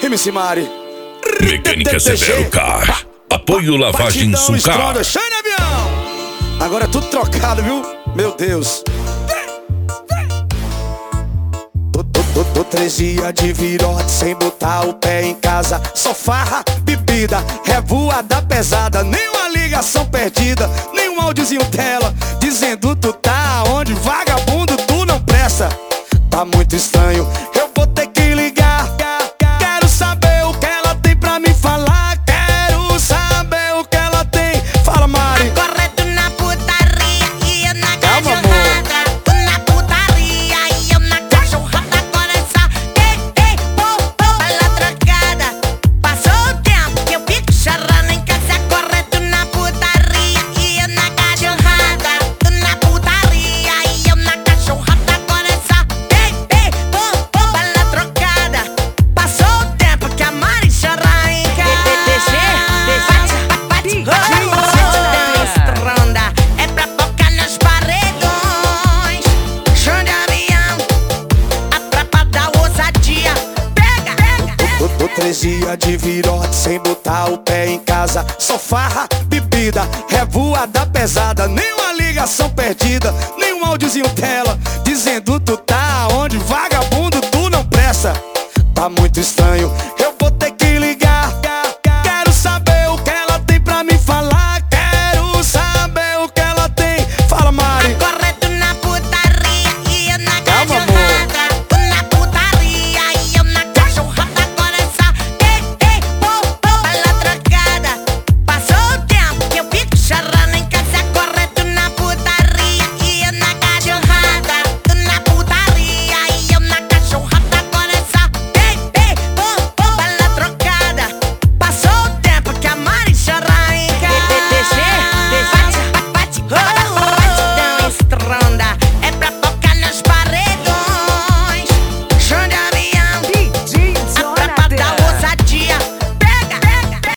MC Mari. Mecânica Severo Car. Apoio Lavagem Sulcar. Shine avião. Agora é tudo trocado, viu? Meu Deus. Tô 3 dias de virote sem botar o pé em casa. Só farra, bebida, revoada pesada. Nenhuma ligação perdida, nenhum áudiozinho tela dizendo tu tá onde, vagabundo, tu não presta. Tá muito estranho, eu vou ter que ligar. Quero saber o que ela tem pra me falar. Quero saber o que ela tem. Fala, Mari. Agora tu na putaria e eu na cachorrada. Tu na putaria e eu na cachorrada. Agora é só bala trocada. Passou o tempo que eu fico chorando em casa. Agora tu na putaria e eu na cachorrada. Tu na putaria e eu na cachorrada. Agora é só bala trocada. Passou o tempo que a Mari chora em casa. Estronda é pra focar nos paredões. Chão de avião, a tropa da ousadia. Pega, pega. Tô 3 dias de virote sem botar o pé em casa. Só farra, bebida, revoada pesada. Nenhuma ligação perdida, nenhum áudiozinho tela dizendo tu tá onde, vagabundo, tu não presta. Tá muito estranho,